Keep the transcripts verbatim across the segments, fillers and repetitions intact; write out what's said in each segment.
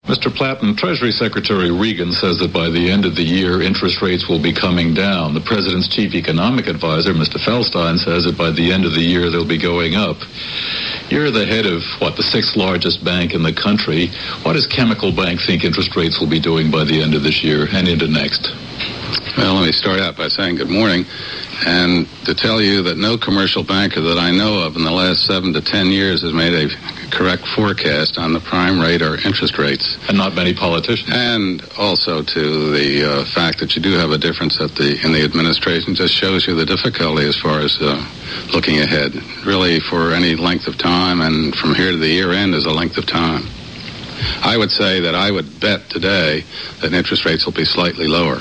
Mister Platten, Treasury Secretary Regan says that by the end of the year, interest rates will be coming down. The President's chief economic advisor, Mister Feldstein, says that by the end of the year, they'll be going up. You're the head of, what, the sixth largest bank in the country. What does Chemical Bank think interest rates will be doing by the end of this year and into next? Well, let me start out by saying good morning, and to tell you that no commercial banker that I know of in the last seven to ten years has made a correct forecast on the prime rate or interest rates. And not many politicians. And also to the uh, fact that you do have a difference at the in the administration just shows you the difficulty as far as uh, looking ahead. Really, for any length of time, and from here to the year end is a length of time. I would say that I would bet today that interest rates will be slightly lower.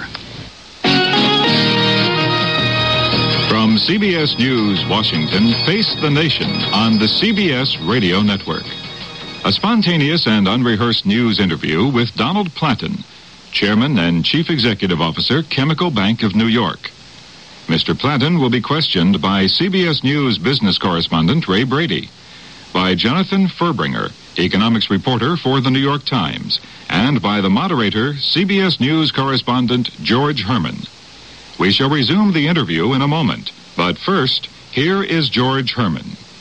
From C B S News, Washington, Face the Nation on the C B S Radio Network. A spontaneous and unrehearsed news interview with Donald Platten, Chairman and Chief Executive Officer, Chemical Bank of New York. Mister Platten will be questioned by C B S News business correspondent Ray Brady, by Jonathan Furbringer, economics reporter for the New York Times, and by the moderator, C B S News correspondent George Herman. We shall resume the interview in a moment, but first, here is George Herman.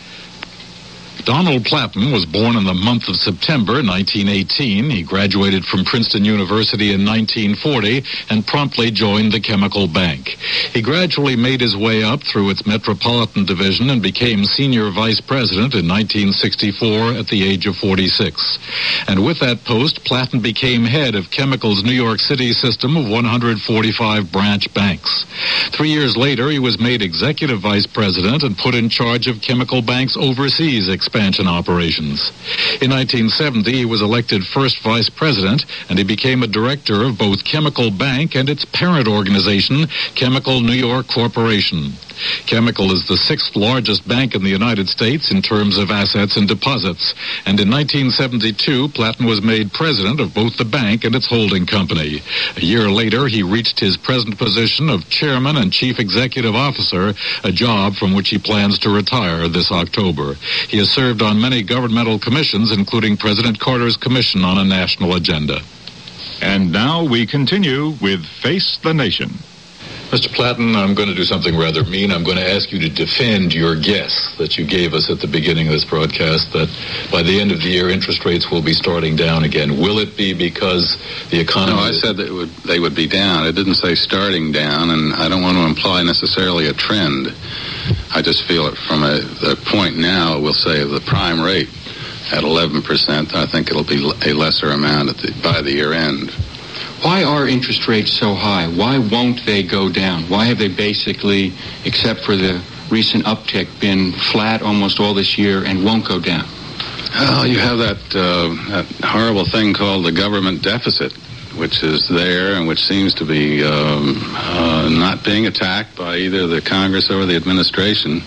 Donald Platten was born in the month of September nineteen eighteen. He graduated from Princeton University in nineteen forty and promptly joined the Chemical Bank. He gradually made his way up through its Metropolitan Division and became senior vice president in nineteen sixty-four at the age of forty-six. And with that post, Platten became head of Chemical's New York City system of one hundred forty-five branch banks. Three years later, he was made executive vice president and put in charge of Chemical Bank's overseas expansion. Expansion operations. In nineteen seventy, he was elected first vice president, and he became a director of both Chemical Bank and its parent organization, Chemical New York Corporation. Chemical is the sixth largest bank in the United States in terms of assets and deposits, and in nineteen seventy-two, Platten was made president of both the bank and its holding company. A year later, he reached his present position of chairman and chief executive officer, a job from which he plans to retire this October. He has served on many governmental commissions, including President Carter's Commission on a National Agenda. And now we continue with Face the Nation. Mister Platten, I'm going to do something rather mean. I'm going to ask you to defend your guess that you gave us at the beginning of this broadcast that by the end of the year, interest rates will be starting down again. Will it be because the economy... No, I said that it would, they would be down. It didn't say starting down, and I don't want to imply necessarily a trend. I just feel it from a the point now, we'll say, of the prime rate at eleven percent. I think it'll be a lesser amount at the, by the year end. Why are interest rates so high? Why won't they go down? Why have they basically, except for the recent uptick, been flat almost all this year and won't go down? Well, you have that, uh, that horrible thing called the government deficit, which is there and which seems to be um, uh, not being attacked by either the Congress or the administration.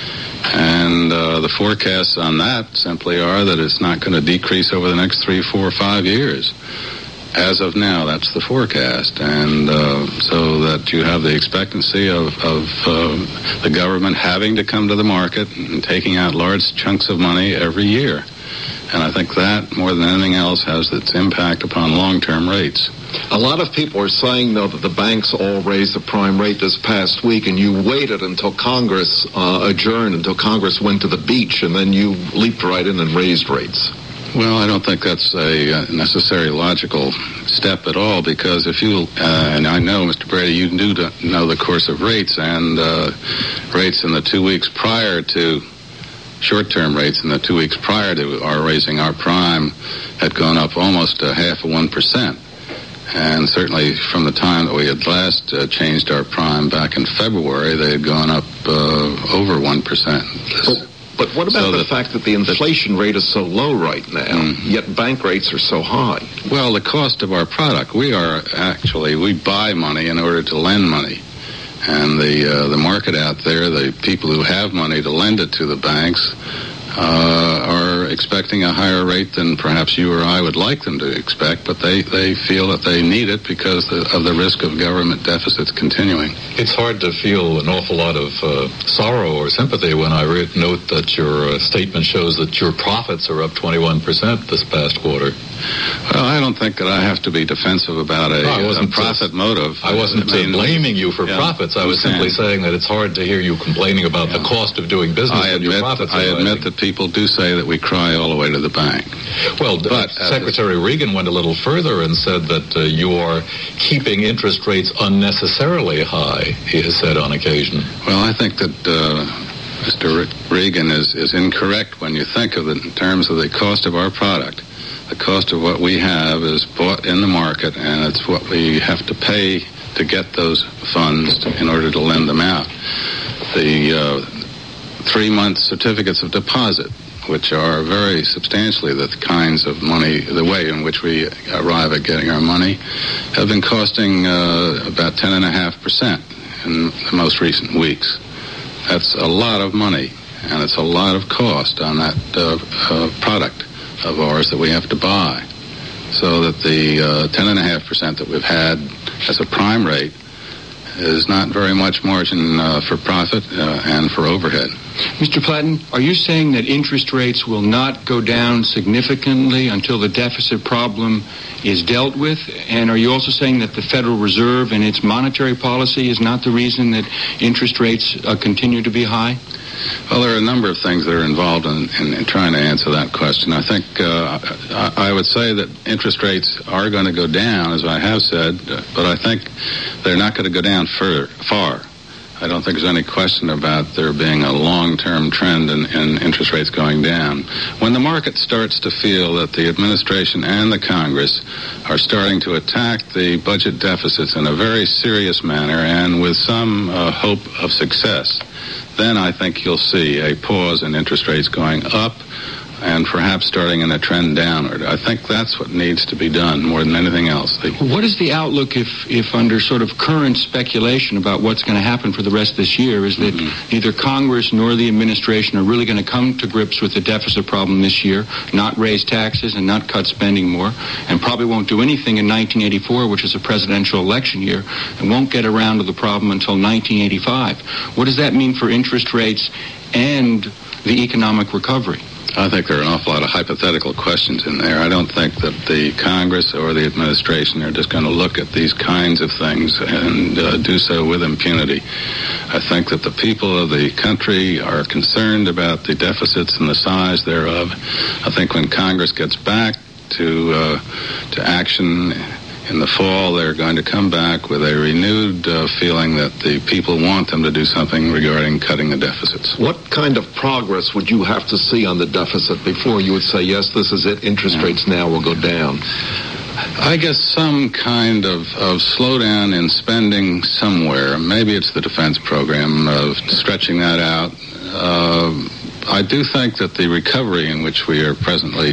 And uh, the forecasts on that simply are that it's not going to decrease over the next three, four, five years. As of now, that's the forecast, and uh, so that you have the expectancy of, of uh, the government having to come to the market and taking out large chunks of money every year. And I think that, more than anything else, has its impact upon long-term rates. A lot of people are saying, though, that the banks all raised the prime rate this past week, and you waited until Congress uh, adjourned, until Congress went to the beach, and then you leaped right in and raised rates. Well, I don't think that's a necessary logical step at all, because if you, uh, and I know, Mister Brady, you do know the course of rates, and uh, rates in the two weeks prior to, short-term rates in the two weeks prior to our raising our prime had gone up almost a half of one percent. And certainly from the time that we had last uh, changed our prime back in February, they had gone up uh, over one percent. Well, But what about so the, the fact that the inflation rate is so low right now, mm-hmm. yet bank rates are so high? Well, the cost of our product, we are actually, we buy money in order to lend money. And the uh, the market out there, the people who have money to lend it to the banks, uh, are expecting a higher rate than perhaps you or I would like them to expect, but they, they feel that they need it because of the risk of government deficits continuing. It's hard to feel an awful lot of uh, sorrow or sympathy when I read, note that your uh, statement shows that your profits are up twenty-one percent this past quarter. Well, I don't think that I have to be defensive about a, no, a profit just, motive. I wasn't I mean, blaming you for yeah, profits. I was simply saying that it's hard to hear you complaining about yeah. the cost of doing business I when admit, your profits I are admit rising. that people do say that we cry all the way to the bank. Well, but uh, Secretary Reagan went a little further and said that uh, you are keeping interest rates unnecessarily high, he has said on occasion. Well, I think that uh, Mister Reagan is, is incorrect when you think of it in terms of the cost of our product. The cost of what we have is bought in the market, and it's what we have to pay to get those funds to, in order to lend them out. The uh, three-month certificates of deposit, which are very substantially the kinds of money, the way in which we arrive at getting our money, have been costing uh, about ten point five percent in the most recent weeks. That's a lot of money, and it's a lot of cost on that uh, uh, product of ours that we have to buy. So that the uh, ten point five percent that we've had as a prime rate is not very much margin uh, for profit uh, and for overhead. Mister Platten, are you saying that interest rates will not go down significantly until the deficit problem is dealt with? And are you also saying that the Federal Reserve and its monetary policy is not the reason that interest rates uh, continue to be high? Well, there are a number of things that are involved in, in, in trying to answer that question. I think uh, I, I would say that interest rates are going to go down, as I have said, uh, but I think they're not going to go down further, far. I don't think there's any question about there being a long-term trend in, in interest rates going down. When the market starts to feel that the administration and the Congress are starting to attack the budget deficits in a very serious manner and with some uh, hope of success, then I think you'll see a pause in interest rates going up and perhaps starting in a trend downward. I think that's what needs to be done more than anything else. What is the outlook if, if under sort of current speculation about what's going to happen for the rest of this year is that mm-hmm. neither Congress nor the administration are really going to come to grips with the deficit problem this year, not raise taxes and not cut spending more, and probably won't do anything in nineteen eighty-four, which is a presidential election year, and won't get around to the problem until nineteen eighty-five. What does that mean for interest rates and the economic recovery? I think there are an awful lot of hypothetical questions in there. I don't think that the Congress or the administration are just going to look at these kinds of things and uh, do so with impunity. I think that the people of the country are concerned about the deficits and the size thereof. I think when Congress gets back to uh, to action in the fall, they're going to come back with a renewed uh, feeling that the people want them to do something regarding cutting the deficits. What kind of progress would you have to see on the deficit before you would say, yes, this is it, interest yeah. rates now will go down? I guess some kind of, of slowdown in spending somewhere. Maybe it's the defense program, of stretching that out. Uh, I do think that the recovery in which we are presently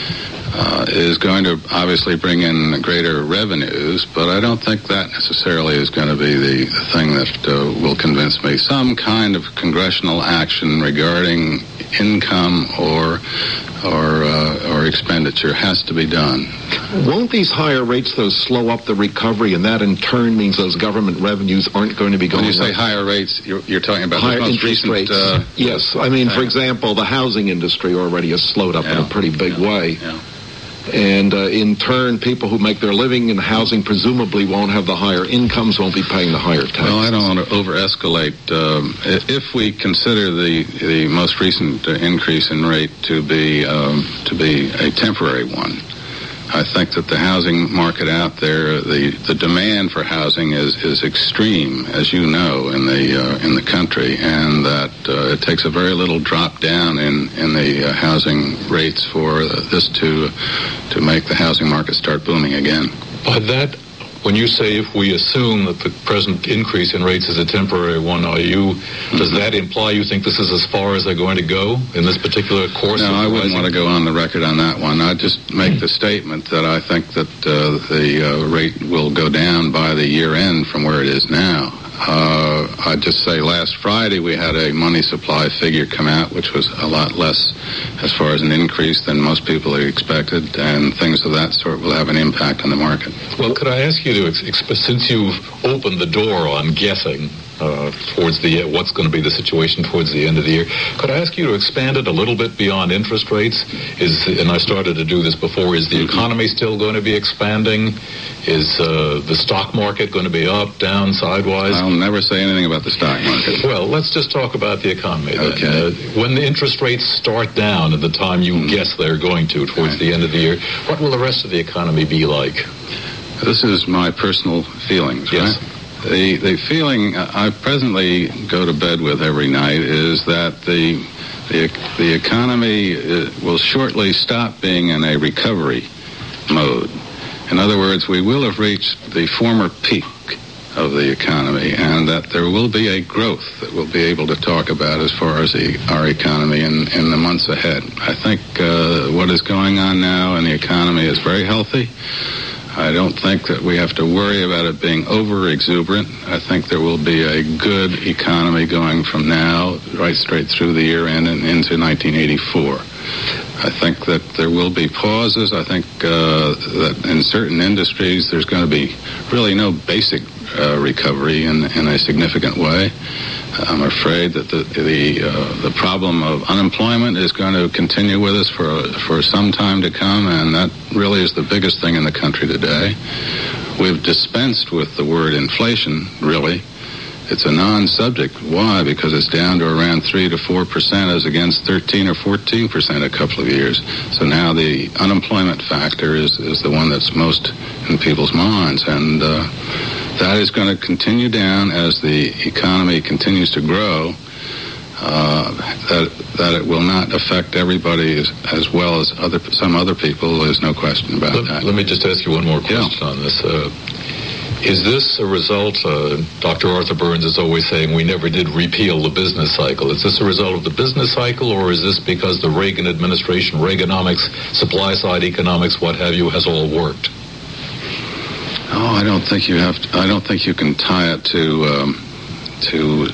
Uh, is going to obviously bring in greater revenues, but I don't think that necessarily is going to be the, the thing that uh, will convince me. Some kind of congressional action regarding income or or uh, or expenditure has to be done. Won't these higher rates, though, slow up the recovery, and that in turn means those government revenues aren't going to be going up? When you say up? higher rates, you're, you're talking about higher the most interest recent, rates. Uh, yes, I mean, for example, the housing industry already has slowed up yeah. in a pretty big yeah. way. Yeah. And uh, in turn, people who make their living in housing presumably won't have the higher incomes, won't be paying the higher taxes. Well, I don't want to over-escalate. Um, if we consider the the most recent uh, increase in rate to be um, to be a temporary one, I think that the housing market out there, the, the demand for housing is, is extreme, as you know, in the uh, in the country, and that uh, it takes a very little drop down in in the uh, housing rates for uh, this to to make the housing market start booming again. By that, when you say if we assume that the present increase in rates is a temporary one, are you mm-hmm. does that imply you think this is as far as they're going to go in this particular course? No, of I wouldn't rising? want to go on the record on that one. I'd just make the statement that I think that uh, the uh, rate will go down by the year end from where it is now. Uh, I'd just say last Friday we had a money supply figure come out, which was a lot less as far as an increase than most people had expected, and things of that sort will have an impact on the market. Well, could I ask you to, exp- since you've opened the door on guessing uh, towards the uh, what's going to be the situation towards the end of the year, could I ask you to expand it a little bit beyond interest rates? Is, and I started to do this before, is the economy still going to be expanding? Is uh, the stock market going to be up, down, sidewise? I'll never say anything about the stock market. Well, let's just talk about the economy then. Okay. Uh, when the interest rates start down at the time you mm. guess they're going to towards right. the end of the year, what will the rest of the economy be like? This is my personal feelings, yes. right? The, the feeling I presently go to bed with every night is that the, the, the economy will shortly stop being in a recovery mode. In other words, we will have reached the former peak of the economy, and that there will be a growth that we'll be able to talk about as far as the, our economy in, in the months ahead. I think uh, what is going on now in the economy is very healthy. I don't think that we have to worry about it being over-exuberant. I think there will be a good economy going from now right straight through the year end and into nineteen eighty-four. I think that there will be pauses. I think uh, that in certain industries there's going to be really no basic uh, recovery in, in a significant way. I'm afraid that the the, uh, the problem of unemployment is going to continue with us for for some time to come, and that really is the biggest thing in the country today. We've dispensed with the word inflation, really. It's a non-subject. Why? Because it's down to around three to four percent as against thirteen or fourteen percent a couple of years. So now the unemployment factor is, is the one that's most in people's minds, and uh, that is going to continue down as the economy continues to grow. Uh, that that it will not affect everybody as, as well as other some other people. There's no question about let, that. Let me just ask you one more question yeah. on this. Uh, Is this a result, uh, Doctor Arthur Burns is always saying we never did repeal the business cycle. Is this a result of the business cycle, or is this because the Reagan administration, Reaganomics, supply-side economics, what have you, has all worked? Oh, I don't think you have to, I don't think you can tie it to um, to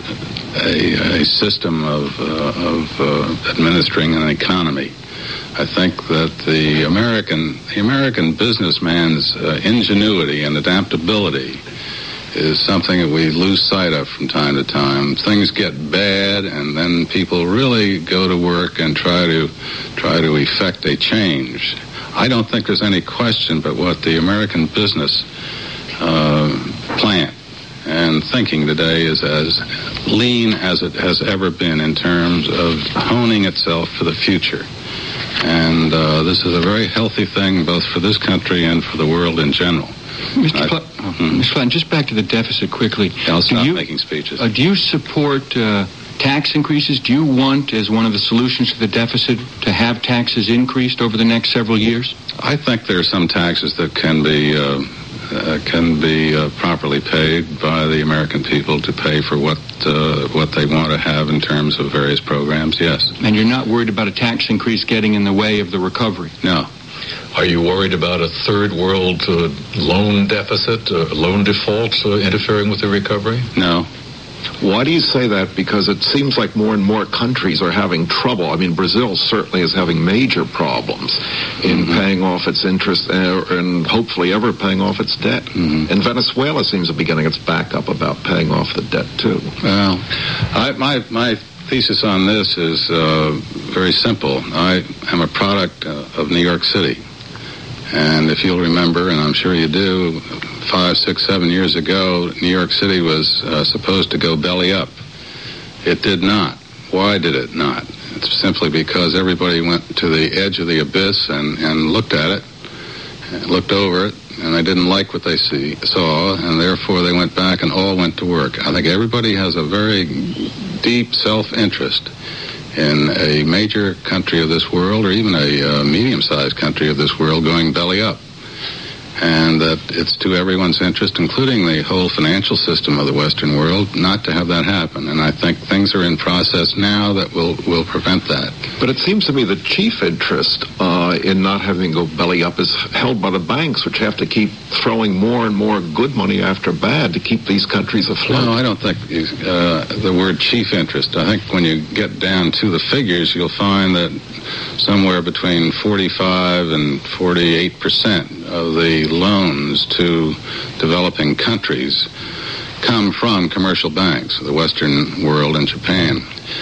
a, a system of, uh, of uh, administering an economy. I think that the American the American businessman's uh, ingenuity and adaptability is something that we lose sight of from time to time. Things get bad, and then people really go to work and try to try to effect a change. I don't think there's any question but what the American business uh, plant and thinking today is as lean as it has ever been in terms of honing itself for the future. And uh, this is a very healthy thing both for this country and for the world in general. Mister Pl- mm-hmm. Mister Clinton, just back to the deficit quickly. Yeah, I'll stop you, making speeches. Uh, do you support uh, tax increases? Do you want, as one of the solutions to the deficit, to have taxes increased over the next several years? I think there are some taxes that can be uh, uh, can be uh, properly paid by the American people to pay for what uh, what they want to have in terms of various programs. Yes. And you're not worried about a tax increase getting in the way of the recovery? No. Are you worried about a third world uh, loan deficit, uh, loan default uh, interfering with the recovery? No. Why do you say that? Because it seems like more and more countries are having trouble. I mean, Brazil certainly is having major problems in mm-hmm. paying off its interest uh, and hopefully ever paying off its debt. Mm-hmm. And Venezuela seems to be getting its back up about paying off the debt, too. Well, I, my, my thesis on this is uh, very simple. I am a product uh, of New York City. And if you'll remember, and I'm sure you do, five, six, seven years ago, New York City was uh, supposed to go belly up. It did not. Why did it not? It's simply because everybody went to the edge of the abyss and, and looked at it, and looked over it, and they didn't like what they see, saw, and therefore they went back and all went to work. I think everybody has a very deep self-interest in a major country of this world, or even a uh, medium-sized country of this world, going belly up. and that it's to everyone's interest, including the whole financial system of the Western world, not to have that happen. And I think things are in process now that will, will prevent that. But it seems to me the chief interest uh, in not having to go belly up is held by the banks, which have to keep throwing more and more good money after bad to keep these countries afloat. No, I don't think uh, the word chief interest. I think when you get down to the figures, you'll find that somewhere between forty-five and forty-eight percent of the loans to developing countries come from commercial banks, the Western world and Japan.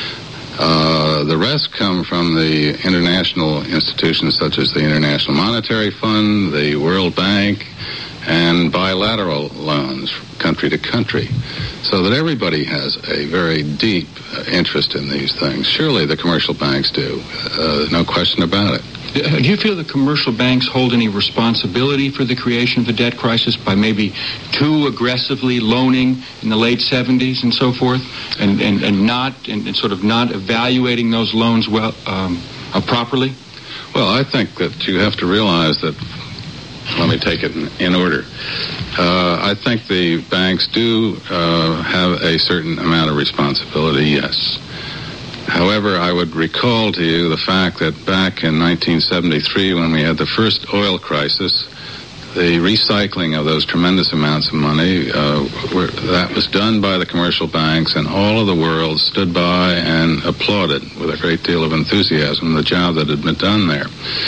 Uh, the rest come from the international institutions such as the International Monetary Fund, the World Bank, and bilateral loans country to country, so that everybody has a very deep uh, interest in these things. Surely the commercial banks do. Uh, no question about it. Do you feel the commercial banks hold any responsibility for the creation of the debt crisis by maybe too aggressively loaning in the late seventies and so forth, and, and, and not and, and sort of not evaluating those loans well um, uh, properly? Well, I think that you have to realize that. Let me take it in, in order. Uh, I think the banks do uh, have a certain amount of responsibility, yes. However, I would recall to you the fact that back in nineteen seventy-three, when we had the first oil crisis, the recycling of those tremendous amounts of money, uh, were, that was done by the commercial banks, and all of the world stood by and applauded with a great deal of enthusiasm the job that had been done there.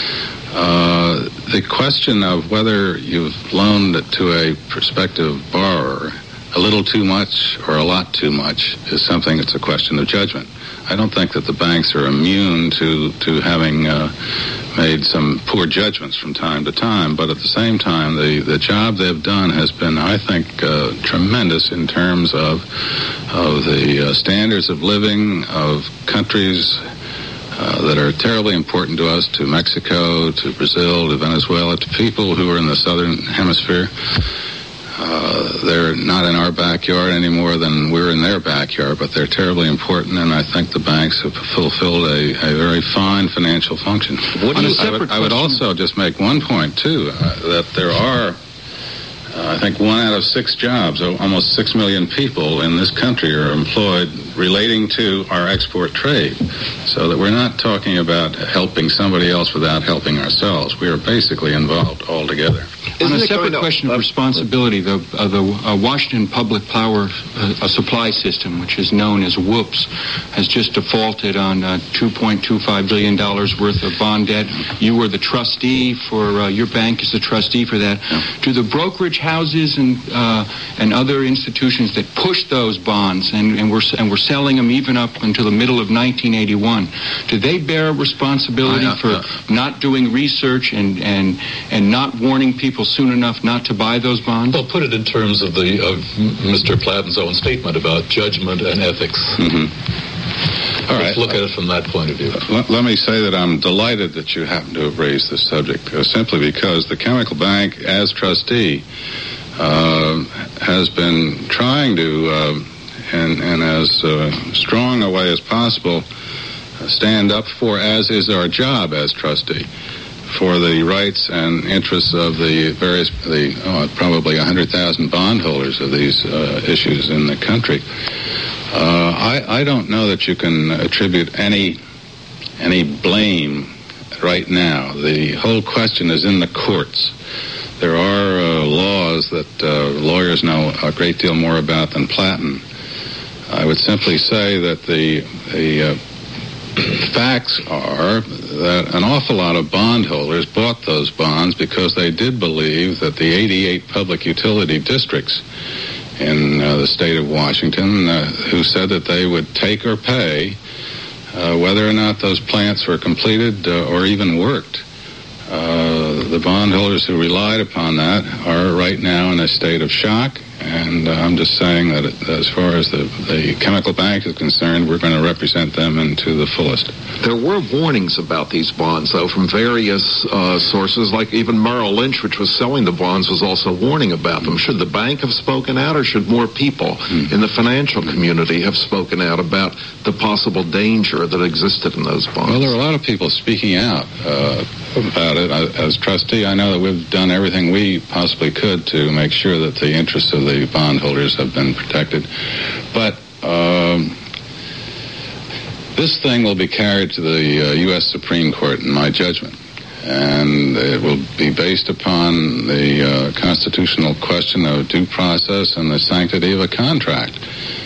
Uh, the question of whether you've loaned it to a prospective borrower a little too much or a lot too much is something that's a question of judgment. I don't think that the banks are immune to, to having uh, made some poor judgments from time to time, but at the same time, the, the job they've done has been, I think, uh, tremendous in terms of, of the uh, standards of living of countries Uh, that are terribly important to us, to Mexico, to Brazil, to Venezuela, to people who are in the southern hemisphere. Uh, they're not in our backyard any more than we're in their backyard, but they're terribly important, and I think the banks have fulfilled a, a very fine financial function. What On a a I, would, I would also just make one point, too, uh, that there are Uh, I think one out of six jobs, almost six million people in this country are employed relating to our export trade. So that we're not talking about helping somebody else without helping ourselves. We are basically involved altogether. On a separate question of responsibility, the, uh, the uh, Washington Public Power uh, Supply System, which is known as WHOOPS, has just defaulted on uh, two point two five billion dollars worth of bond debt. You were the trustee for, uh, your bank is the trustee for that. Yeah. Do the brokerage houses and uh, and other institutions that push those bonds and, and, were, and were selling them even up until the middle of nineteen eighty-one, do they bear responsibility uh, for uh, not doing research and, and, and not warning people soon enough not to buy those bonds? Well, put it in terms of the of Mister Platten's own statement about judgment and ethics. Mm-hmm. All Let's right. look at it from that point of view. Let, let me say that I'm delighted that you happen to have raised this subject, uh, simply because the Chemical Bank, as trustee, uh, has been trying to, uh, in, in as uh, strong a way as possible, uh, stand up for, as is our job as trustee, for the rights and interests of the various, the oh, probably one hundred thousand bondholders of these uh, issues in the country. Uh, I, I don't know that you can attribute any any blame right now. The whole question is in the courts. There are uh, laws that uh, lawyers know a great deal more about than Platten. I would simply say that the the uh, facts are that an awful lot of bondholders bought those bonds because they did believe that the eighty-eight public utility districts in uh, the state of Washington, uh, who said that they would take or pay uh, whether or not those plants were completed uh, or even worked. Uh, the bondholders who relied upon that are right now in a state of shock And uh, I'm just saying that it, as far as the, the chemical bank is concerned, we're going to represent them into the fullest. There were warnings about these bonds, though, from various uh, sources, like even Merrill Lynch, which was selling the bonds, was also warning about them. Should the bank have spoken out, or should more people mm. in the financial community have spoken out about the possible danger that existed in those bonds? Well, there are a lot of people speaking out uh, about it. I, as trustee, I know that we've done everything we possibly could to make sure that the interests of the bondholders have been protected. But um, this thing will be carried to the uh, U S Supreme Court in my judgment. And it will be based upon the uh, constitutional question of due process and the sanctity of a contract.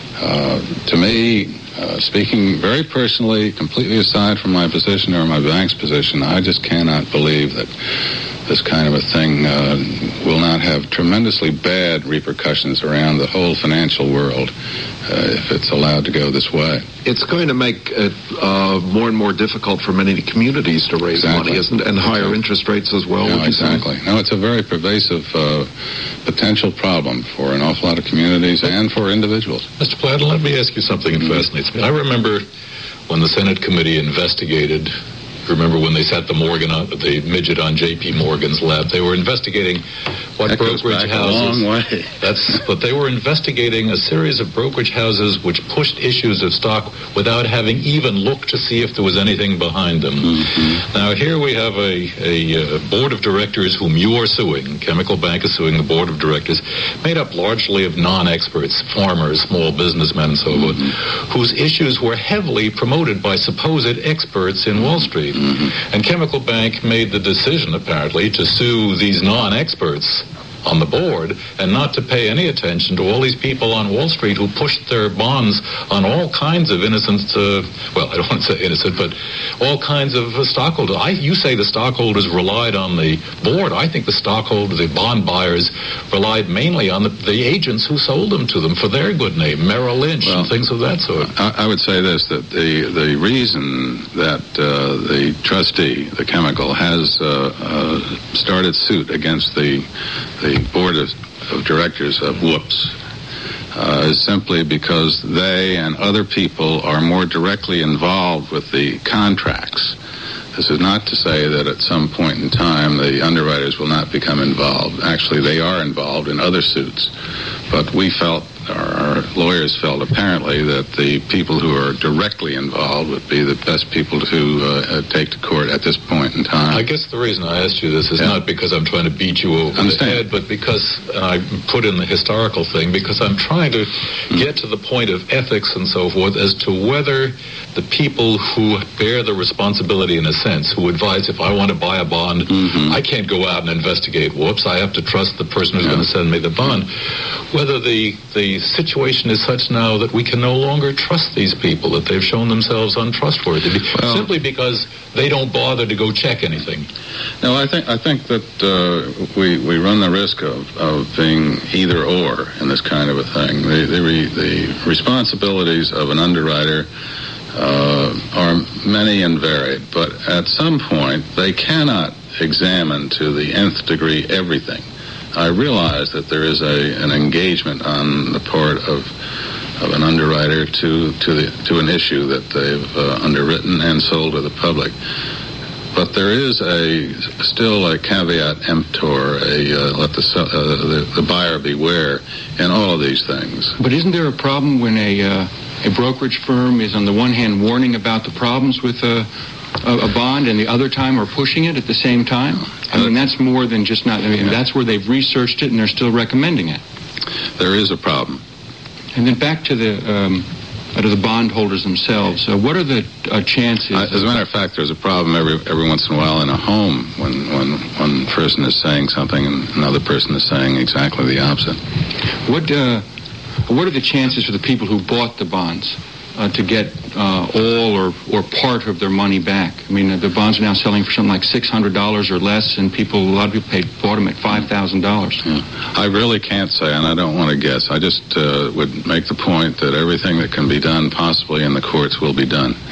Uh, to me, uh, speaking very personally, completely aside from my position or my bank's position, I just cannot believe that this kind of a thing uh, will not have tremendously bad repercussions around the whole financial world uh, if it's allowed to go this way. It's going to make it uh, more and more difficult for many communities to raise exactly. money, isn't it? And higher interest rates as well. No, exactly. No, it's a very pervasive uh, potential problem for an awful lot of communities and for individuals. Mister Platt, let me ask you something that fascinates me. I remember when the Senate committee investigated, remember when they set the Morgan on, the midget on J P Morgan's lap, they were investigating what that brokerage goes back houses. A long way. That's, but they were investigating a series of brokerage houses which pushed issues of stock without having even looked to see if there was anything behind them. Mm-hmm. Now here we have a, a, a board of directors whom you are suing. Chemical Bank is suing the board of directors, made up largely of non-experts, farmers, small businessmen, and so forth, mm-hmm. whose issues were heavily promoted by supposed experts in Wall Street. Mm-hmm. And Chemical Bank made the decision, apparently, to sue these non-experts on the board and not to pay any attention to all these people on Wall Street who pushed their bonds on all kinds of innocent, uh, well, I don't want to say innocent, but all kinds of uh, stockholders. I, you say the stockholders relied on the board. I think the stockholders, the bond buyers, relied mainly on the, the agents who sold them to them for their good name, Merrill Lynch well, and things of that sort. I, I would say this, that the, the reason that uh, the trustee, the chemical, has uh, uh, started suit against the the board of, of directors of Whoops uh, is simply because they and other people are more directly involved with the contracts. This is not to say that at some point in time the underwriters will not become involved. Actually, they are involved in other suits. But we felt, our lawyers felt apparently, that the people who are directly involved would be the best people to uh, take to court at this point in time. I guess the reason I asked you this is yeah. not because I'm trying to beat you over the head, but because I put in the historical thing, because I'm trying to mm. get to the point of ethics and so forth as to whether the people who bear the responsibility in a sense, who advise if I want to buy a bond, mm-hmm. I can't go out and investigate Whoops. I have to trust the person who's yeah. going to send me the bond. Whether the, the situation is such now that we can no longer trust these people, that they've shown themselves untrustworthy, well, simply because they don't bother to go check anything. No, I think I think that uh, we we run the risk of, of being either or in this kind of a thing. The the, re, the responsibilities of an underwriter uh, are many and varied, but at some point they cannot examine to the nth degree everything. I realize that there is a an engagement on the part of of an underwriter to to the to an issue that they've uh, underwritten and sold to the public. But there is a still a caveat emptor, a uh, let the, uh, the the buyer beware in all of these things. But isn't there a problem when a uh, a brokerage firm is on the one hand warning about the problems with a a, a bond and the other time are pushing it at the same time? I mean, that's more than just not. I mean, yeah. that's where they've researched it and they're still recommending it. There is a problem. And then back to the um, to the bondholders themselves. Uh, what are the uh, chances? Uh, as a matter of fact, there's a problem every every once in a while in a home when when one person is saying something and another person is saying exactly the opposite. What uh, what are the chances for the people who bought the bonds uh, to get uh, all or, or part of their money back? I mean, the bonds are now selling for something like six hundred dollars or less, and people, a lot of people paid, bought them at five thousand dollars. Yeah. I really can't say, and I don't want to guess. I just uh, would make the point that everything that can be done possibly in the courts will be done.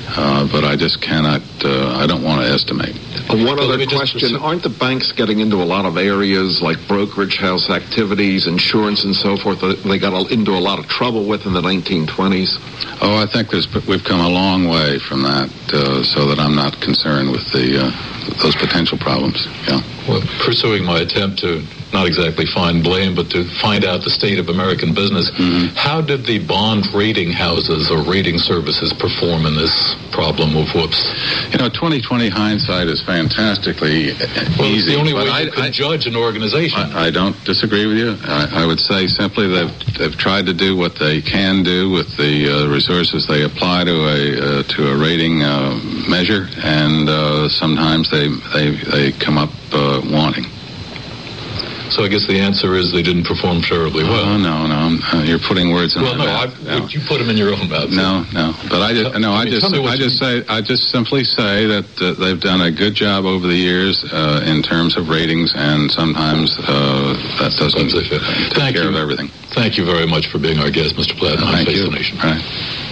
Uh, but I just cannot, uh, I don't want to estimate. Uh, one Well, other let me just question. pursue- Aren't the banks getting into a lot of areas like brokerage house activities, insurance and so forth that they got into a lot of trouble with in the nineteen twenties? Oh, I think there's, we've come a long way from that, uh, so that I'm not concerned with the uh, those potential problems. Yeah. Well, pursuing my attempt to not exactly find blame, but to find out the state of American business, Mm-hmm. how did the bond rating houses or rating services perform in this problem of whoops? You know, twenty twenty hindsight is fantastically Well, it's easy. the only but way I, you can I, judge an organization. I, I don't disagree with you. I, I would say simply they've they've tried to do what they can do with the uh, resources they apply to a uh, to a rating uh, measure, and uh, sometimes they they they come up uh, wanting. So I guess the answer is they didn't perform terribly well. Oh no, no, uh, you're putting words in well, my no, mouth. I, would you put them in your own mouth? No, no. But I just, no, I I mean, just, tell me what I you just say, I just simply say that uh, they've done a good job over the years uh, in terms of ratings, and sometimes uh, that doesn't Sometimes they fail. take Thank care you. of everything. Thank you very much for being our guest, Mister Platt, on Thank Face you. the Nation. All right.